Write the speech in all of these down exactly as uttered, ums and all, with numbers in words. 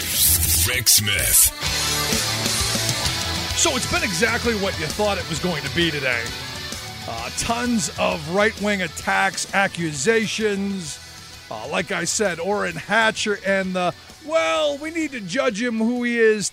Rick Smith. So it's been exactly what you thought it was going to be today. Uh, tons of right-wing attacks, accusations. Uh, like I said, Orrin Hatcher and the, well, we need to judge him who he is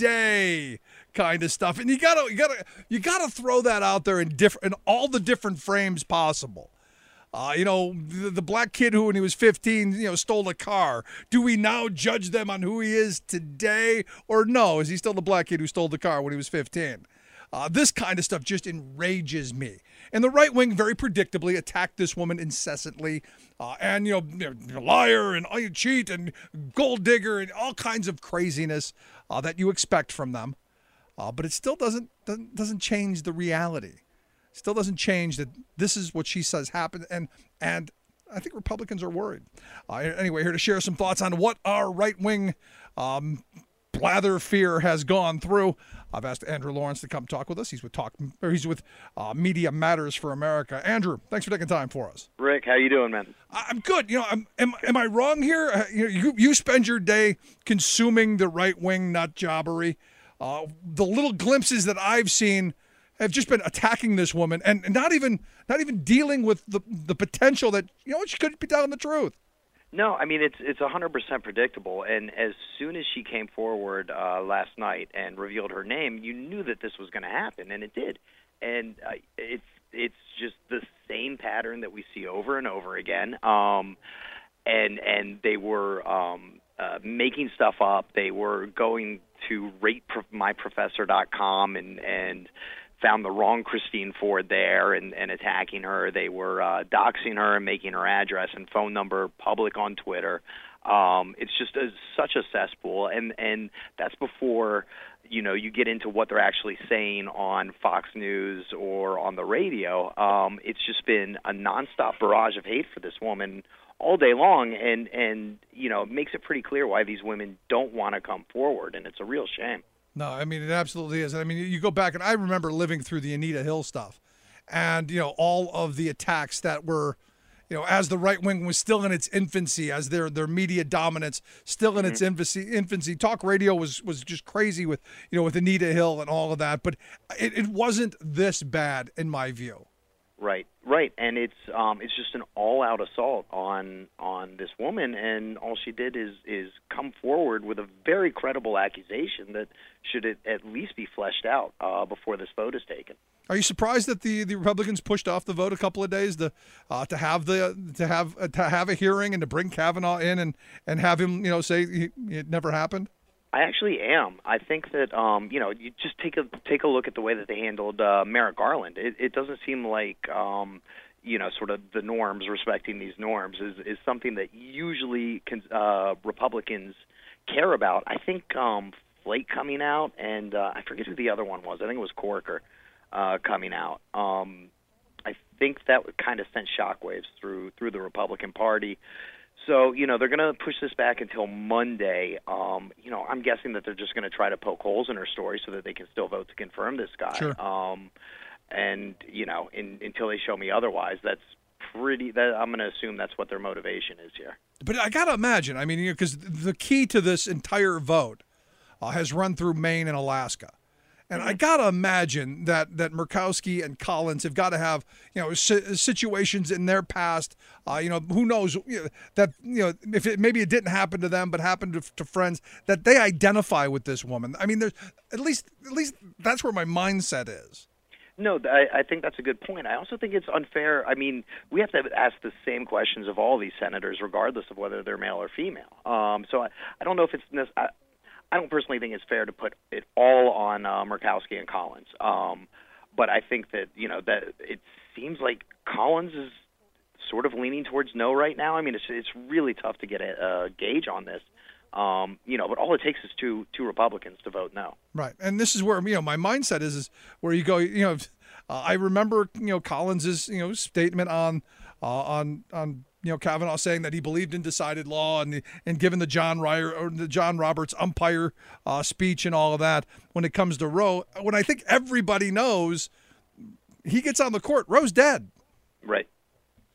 today kind of stuff. And you gotta, you gotta, you gotta throw that out there in different, in all the different frames possible. Uh, you know, the, the black kid who, when he was fifteen, you know, stole a car. Do we now judge them on who he is today, or no? Is he still the black kid who stole the car when he was fifteen? Uh, this kind of stuff just enrages me. And the right wing, very predictably, attacked this woman incessantly, uh, and you know, you're a liar and oh, you cheat and gold digger and all kinds of craziness uh, that you expect from them. Uh, but it still doesn't, doesn't doesn't change the reality. Still doesn't change that this is what she says happened, and and I think Republicans are worried. Uh, anyway, here to share some thoughts on what our right-wing um, blather fear has gone through. I've asked Andrew Lawrence to come talk with us. He's with Talk, or he's with uh, Media Matters for America. Andrew, thanks for taking time for us. Rick, how you doing, man? I'm good. You know, I'm, am am I wrong here? Uh, you, know, you you spend your day consuming the right-wing nut jobbery. Uh, the little glimpses that I've seen have just been attacking this woman and not even not even dealing with the the potential that, you know, she could be telling the truth. No, I mean, it's it's one hundred percent predictable. And as soon as she came forward uh, last night and revealed her name, you knew that this was going to happen, and it did. And uh, it's it's just the same pattern that we see over and over again. Um, and and they were um, uh, making stuff up. They were going to rate my professor dot com and and found the wrong Christine Ford there and, and attacking her. They were uh, doxing her and making her address and phone number public on Twitter. Um, it's just a, such a cesspool, and, and that's before, you know, you get into what they're actually saying on Fox News or on the radio. Um, it's just been a nonstop barrage of hate for this woman all day long, and, and you know, it makes it pretty clear why these women don't want to come forward, and it's a real shame. No, I mean, it absolutely is. I mean, you go back, and I remember living through the Anita Hill stuff and, you know, all of the attacks that were, you know, as the right wing was still in its infancy, as their their media dominance still in mm-hmm. its infancy, infancy. Talk radio was, was just crazy with, you know, with Anita Hill and all of that. But it, it wasn't this bad, in my view. Right, right, and it's um, it's just an all-out assault on on this woman, and all she did is is come forward with a very credible accusation that should at least be fleshed out uh, before this vote is taken. Are you surprised that the, the Republicans pushed off the vote a couple of days to uh, to have the to have uh, to have a hearing and to bring Kavanaugh in and, and have him, you know, say he, it never happened? I actually am. I think that um, you know, you just take a take a look at the way that they handled uh, Merrick Garland. It, it doesn't seem like um, you know, sort of the norms, respecting these norms is is something that usually can, uh, Republicans care about. I think um, Flake coming out, and uh, I forget who the other one was. I think it was Corker uh, coming out. Um, I think that kind of sent shockwaves through through the Republican Party. So, you know, they're going to push this back until Monday. Um, you know, I'm guessing that they're just going to try to poke holes in her story so that they can still vote to confirm this guy. Sure. Um, and, you know, in, until they show me otherwise, that's pretty, that, I'm going to assume that's what their motivation is here. But I got to imagine, I mean, you know, because the key to this entire vote uh, has run through Maine and Alaska. And I got to imagine that that Murkowski and Collins have got to have, you know, situations in their past, uh, you know, who knows, you know, that, you know, if it, maybe it didn't happen to them, but happened to, to friends, that they identify with this woman. I mean, there's at least at least that's where my mindset is. No, I, I think that's a good point. I also think it's unfair. I mean, we have to ask the same questions of all these senators, regardless of whether they're male or female. Um, so I, I don't know if it's I, I don't personally think it's fair to put it all on uh, Murkowski and Collins. Um, but I think that, you know, that it seems like Collins is sort of leaning towards no right now. I mean, it's it's really tough to get a, a gauge on this. Um, you know, but all it takes is two two Republicans to vote no. Right, and this is where, you know, my mindset is, is where you go. You know, uh, I remember, you know, Collins's, you know, statement on uh, on on. you know, Kavanaugh saying that he believed in decided law and and given the John Ryer or the John Roberts umpire uh, speech and all of that. When it comes to Roe, when I think everybody knows he gets on the court, Roe's dead. Right, right.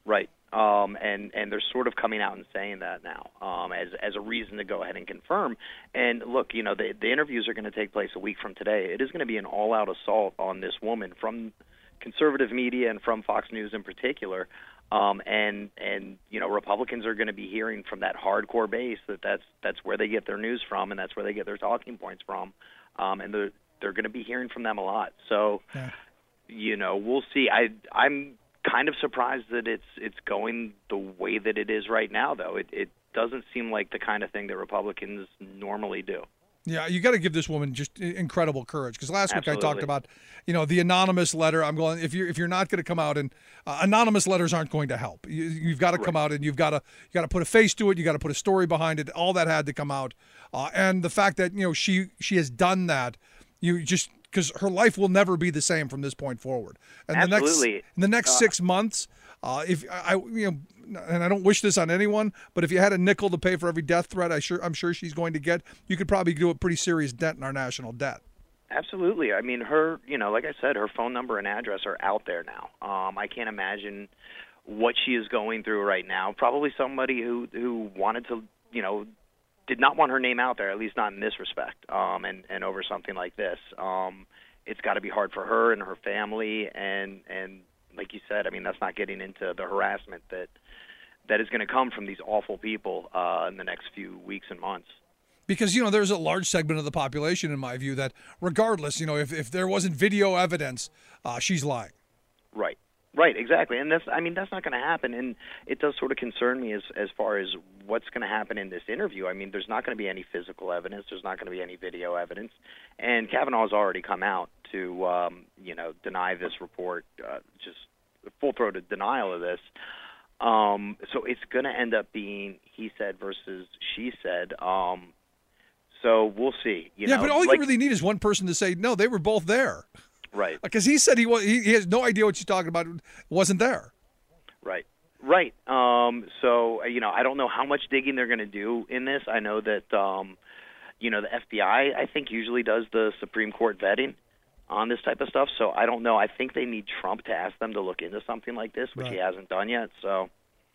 Um, and, and they're sort of coming out and saying that now um, as as a reason to go ahead and confirm. And look, you know, the, the interviews are going to take place a week from today. It is going to be an all-out assault on this woman from conservative media and from Fox News in particular. Um, and, and, you know, Republicans are going to be hearing from that hardcore base that that's, that's where they get their news from and that's where they get their talking points from. Um, and they're, they're going to be hearing from them a lot. So, yeah. you know, we'll see. I, I'm kind of surprised that it's it's going the way that it is right now, though. It, it doesn't seem like the kind of thing that Republicans normally do. Yeah, you got to give this woman just incredible courage. Because last Absolutely. week I talked about, you know, the anonymous letter. I'm going, if you're if you're not going to come out and uh, anonymous letters aren't going to help. You, you've got to come right. out and you've got to you got to put a face to it. You got to put a story behind it. All that had to come out, uh, and the fact that you know she she has done that, you just because her life will never be the same from this point forward. And Absolutely. the next in the next uh, six months, uh, if I you know. And I don't wish this on anyone, but if you had a nickel to pay for every death threat, I sure I'm sure she's going to get, you could probably do a pretty serious dent in our national debt. Absolutely. I mean, her, you know, like I said, her phone number and address are out there now. Um, I can't imagine what she is going through right now. Probably somebody who who wanted to, you know, did not want her name out there, at least not in this respect, um, and and over something like this. Um, it's got to be hard for her and her family, and and like you said, I mean, that's not getting into the harassment that. that is going to come from these awful people uh, in the next few weeks and months. Because, you know, there's a large segment of the population, in my view, that regardless, you know, if, if there wasn't video evidence, uh, she's lying. Right. Right, exactly. And that's, I mean, that's not going to happen. And it does sort of concern me as, as far as what's going to happen in this interview. I mean, there's not going to be any physical evidence. There's not going to be any video evidence. And Kavanaugh's already come out to, um, you know, deny this report, uh, just full-throated denial of this. Um, so it's going to end up being he said versus she said. Um, so we'll see. You yeah, know, but all like, you really need is one person to say, no, they were both there. Right. Because he said he, was, he he has no idea what she's talking about, wasn't there. Right. Right. Um, so, you know, I don't know how much digging they're going to do in this. I know that, um, you know, the F B I, I think, usually does the Supreme Court vetting on this type of stuff, so I don't know. I think they need Trump to ask them to look into something like this, which right. he hasn't done yet, so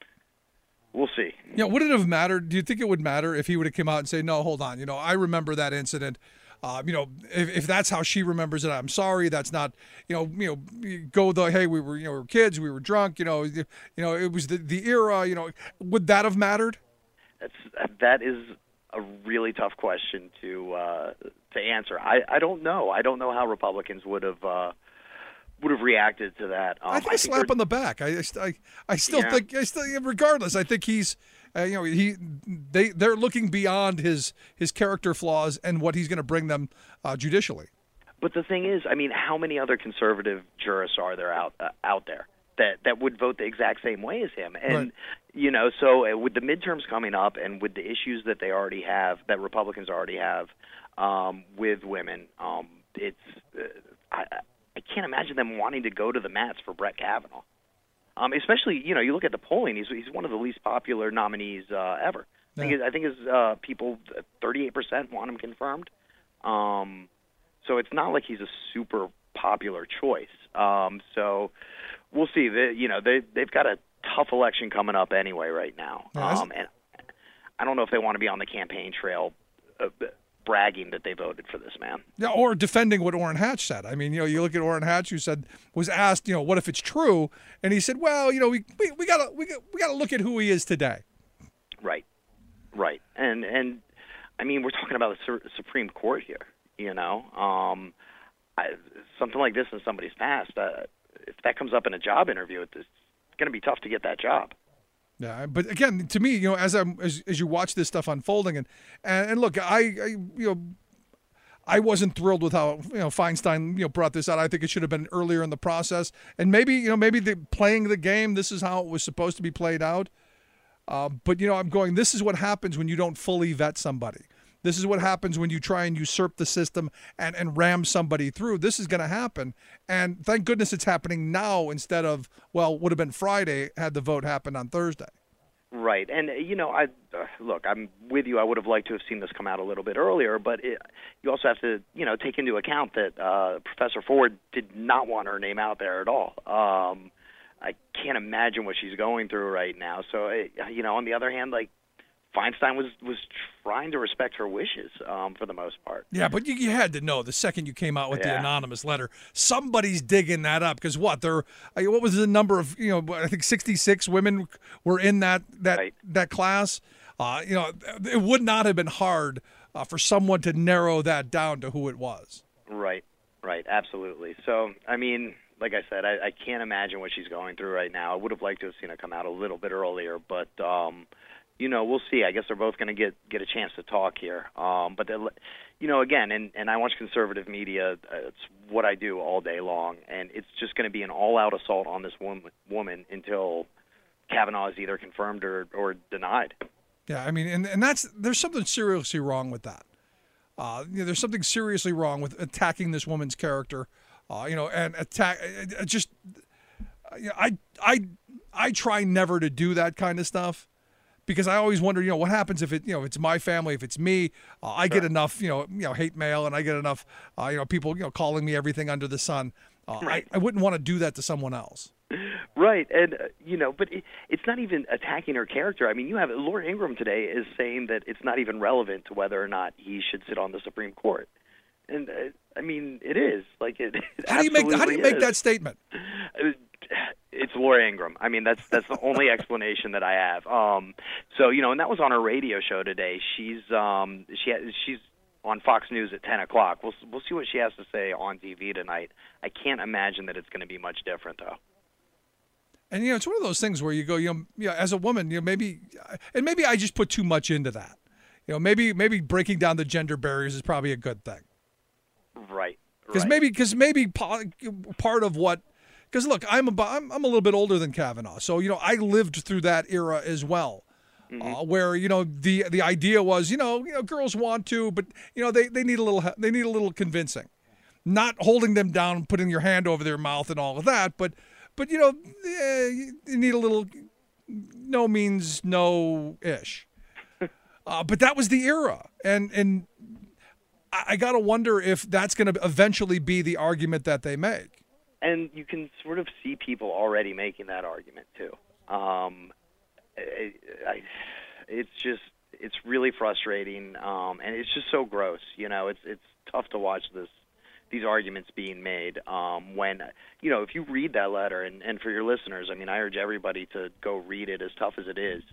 we'll see. Yeah, would it have mattered? Do you think it would matter if he would have come out and say, no, hold on, you know, I remember that incident. Uh, you know, if, if that's how she remembers it, I'm sorry. That's not, you know, you know, go the, hey, we were, you know, we were kids, we were drunk, you know, you know, it was the, the era, you know, would that have mattered? That's, that is a really tough question to uh, to answer. I, I don't know. I don't know how Republicans would have uh, would have reacted to that. Um, I think I a think slap on the back. I I, I still yeah. think, I still, regardless, I think he's, uh, you know, he they they're looking beyond his his character flaws and what he's going to bring them uh, judicially. But the thing is, I mean, how many other conservative jurists are there out uh, out there that that would vote the exact same way as him? And right. you know, so with the midterms coming up and with the issues that they already have, that Republicans already have um, with women, um, it's uh, I, I can't imagine them wanting to go to the mats for Brett Kavanaugh. Um, especially, you know, you look at the polling; he's he's one of the least popular nominees uh, ever. Yeah. I think, I think his uh, people, thirty-eight percent want him confirmed. Um, so it's not like he's a super popular choice. Um, so we'll see. They, you know, they they've got a tough election coming up anyway right now, yeah, um, and I don't know if they want to be on the campaign trail uh, bragging that they voted for this man. Yeah, or defending what Orrin Hatch said. I mean, you know, you look at Orrin Hatch, who said was asked, you know, what if it's true, and he said, well, you know, we we, we gotta we got we gotta look at who he is today. Right, right, and and I mean, we're talking about the Supreme Court here. You know, um, I, something like this in somebody's past. Uh, if that comes up in a job interview, it's going to be tough to get that job. Yeah, but again, to me, you know, as I'm as, as you watch this stuff unfolding, and and, and look, I, I you know, I wasn't thrilled with how you know Feinstein you know brought this out. I think it should have been earlier in the process, and maybe you know maybe the playing the game. This is how it was supposed to be played out. Uh, but you know, I'm going. This is what happens when you don't fully vet somebody. This is what happens when you try and usurp the system and, and ram somebody through. This is going to happen. And thank goodness it's happening now instead of, well, would have been Friday had the vote happened on Thursday. Right. And, you know, I uh, look, I'm with you. I would have liked to have seen this come out a little bit earlier. But it, you also have to, you know, take into account that uh, Professor Ford did not want her name out there at all. Um, I can't imagine what she's going through right now. So, it, you know, on the other hand, like, Feinstein was, was trying to respect her wishes um, for the most part. Yeah, but you, you had to know the second you came out with Yeah. the anonymous letter, somebody's digging that up because what there, I- what was the number of you know? I think sixty-six women were in that that Right. that class. Uh, you know, it would not have been hard uh, for someone to narrow that down to who it was. Right, right, absolutely. So, I mean, like I said, I, I can't imagine what she's going through right now. I would have liked to have seen it come out a little bit earlier, but. Um, You know, we'll see. I guess they're both going to get get a chance to talk here. Um, but, they'll- you know, again, and, and I watch conservative media. Uh, it's what I do all day long. And it's just going to be an all-out assault on this woman, woman until Kavanaugh is either confirmed or, or denied. Yeah, I mean, and, and that's there's something seriously wrong with that. Uh, you know, there's something seriously wrong with attacking this woman's character. Uh, you know, and attack uh, uh, just. Uh, you know, I I I try never to do that kind of stuff. Because I always wonder, you know, what happens if it, you know, if it's my family, if it's me, uh, I get enough, you know, you know, hate mail, and I get enough, uh, you know, people, you know, calling me everything under the sun. Uh, Right. I, I wouldn't want to do that to someone else. Right, and, uh, you know, but it, it's not even attacking her character. I mean, you have Laura Ingraham today is saying that it's not even relevant to whether or not he should sit on the Supreme Court. And, uh, I mean, it is. Like, it, it How do you make how do you absolutely make is. that statement? It's Laura Ingraham. I mean, that's that's the only explanation that I have. Um, so you know, and that was on her radio show today. She's um, she ha- she's on Fox News at ten o'clock. We'll we'll see what she has to say on T V tonight. I can't imagine that it's going to be much different, though. And you know, it's one of those things where you go, you know, you know, as a woman, you know, maybe, and maybe I just put too much into that. You know, maybe maybe breaking down the gender barriers is probably a good thing. Right. Because right. maybe because maybe po- part of what. Because look, I'm a, I'm I'm a little bit older than Kavanaugh, so you know I lived through that era as well, Mm-hmm. uh, where you know the the idea was you know you know girls want to, but you know they, they need a little they need a little convincing, not holding them down, putting your hand over their mouth and all of that, but but you know eh, you need a little no means no ish, uh, but that was the era, and and I, I gotta wonder if that's going to eventually be the argument that they make. And you can sort of see people already making that argument too. Um, I, I, it's just it's really frustrating, um, and it's just so gross. You know, it's it's tough to watch this these arguments being made um, when you know if you read that letter, and, and for your listeners, I mean, I urge everybody to go read it. As tough as it is,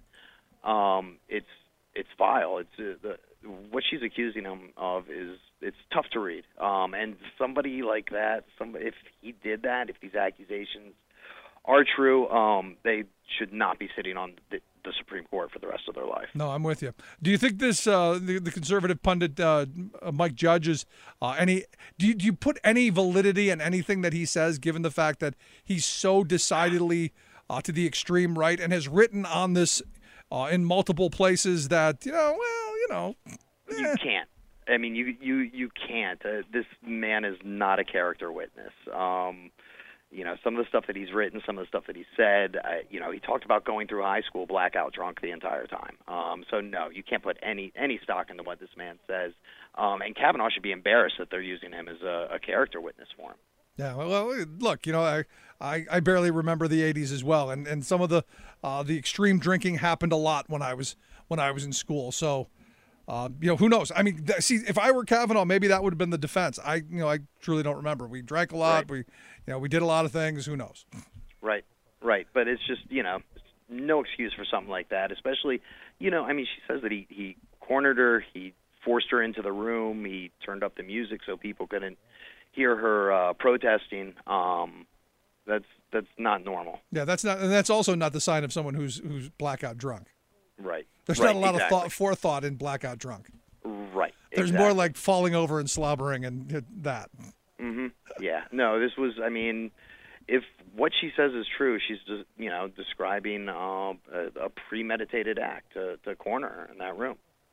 um, it's it's vile. It's uh, the, what she's accusing him of is it's tough to read. Um, and somebody like that, somebody, if he did that, if these accusations are true, um, they should not be sitting on the, the Supreme Court for the rest of their life. No, I'm with you. Do you think this uh, the, the conservative pundit uh, Mike Judge is uh, any? Do you, do you put any validity in anything that he says, given the fact that he's so decidedly uh, to the extreme right and has written on this uh, in multiple places that you know, well, you know, You eh. can't. I mean, you you you can't. Uh, this man is not a character witness. Um, you know, some of the stuff that he's written, some of the stuff that he said. I, you know, he talked about going through high school blackout drunk the entire time. Um, so no, you can't put any any stock into what this man says. Um, and Kavanaugh should be embarrassed that they're using him as a, a character witness for him. Yeah, well, look, you know, I, I, I barely remember the eighties as well, and, and some of the uh, the extreme drinking happened a lot when I was when I was in school. So, uh, you know, who knows? I mean, th- see, if I were Kavanaugh, maybe that would have been the defense. I, you know, I truly don't remember. We drank a lot. Right. We, you know, we did a lot of things. Who knows? Right, right. But it's just, you know, no excuse for something like that, especially, you know, I mean, she says that he, he cornered her, he forced her into the room, he turned up the music so people couldn't hear her uh, protesting. Um, that's that's not normal. Yeah, that's not, and that's also not the sign of someone who's who's blackout drunk. Right. There's right, not a lot exactly. of thought, forethought in blackout drunk. Right. There's exactly. more like falling over and slobbering and that. Mm-hmm. Yeah. No, this was, I mean, if what she says is true, she's just, you know, describing uh, a, a premeditated act to, to corner her in that room.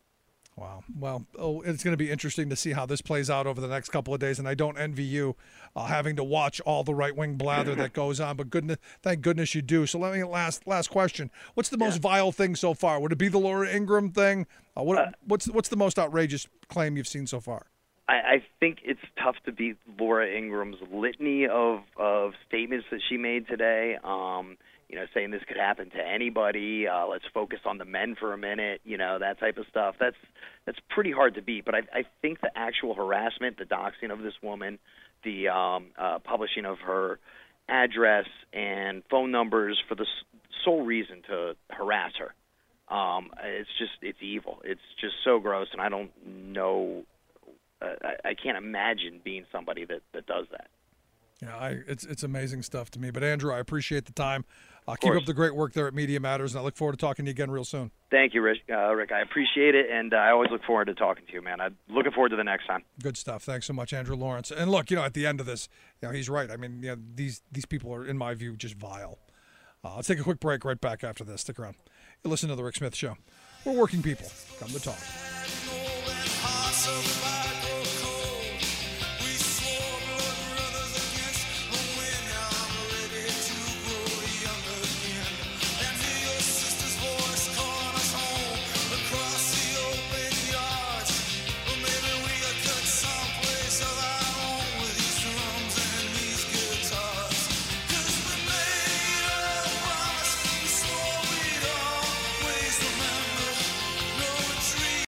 Wow. Well, oh, it's going to be interesting to see how this plays out over the next couple of days, and I don't envy you uh, having to watch all the right-wing blather that goes on, but goodness, thank goodness you do. So let me last last question. What's the most Yeah. vile thing so far? Would it be the Laura Ingraham thing? Uh, what, Uh, what's what's the most outrageous claim you've seen so far? I, I think it's tough to beat Laura Ingram's litany of, of statements that she made today. Um, you know, saying this could happen to anybody. Uh, let's focus on the men for a minute. You know, that type of stuff. That's that's pretty hard to beat. But I, I think the actual harassment, the doxing of this woman, the um, uh, publishing of her address and phone numbers for the s- sole reason to harass her. Um, it's just, it's evil. It's just so gross, and I don't know, uh, I, I can't imagine being somebody that, that does that. Yeah, I, it's it's amazing stuff to me. But, Andrew, I appreciate the time. Uh, keep course. up the great work there at Media Matters, and I look forward to talking to you again real soon. Thank you, Rick. Uh, Rick, I appreciate it, and uh, I always look forward to talking to you, man. I'm looking forward to the next time. Good stuff. Thanks so much, Andrew Lawrence. And, look, you know, at the end of this, you know, he's right. I mean, you know, these, these people are, in my view, just vile. Uh, let's take a quick break right back after this. Stick around. You listen to The Rick Smith Show. We're working people. Come to talk.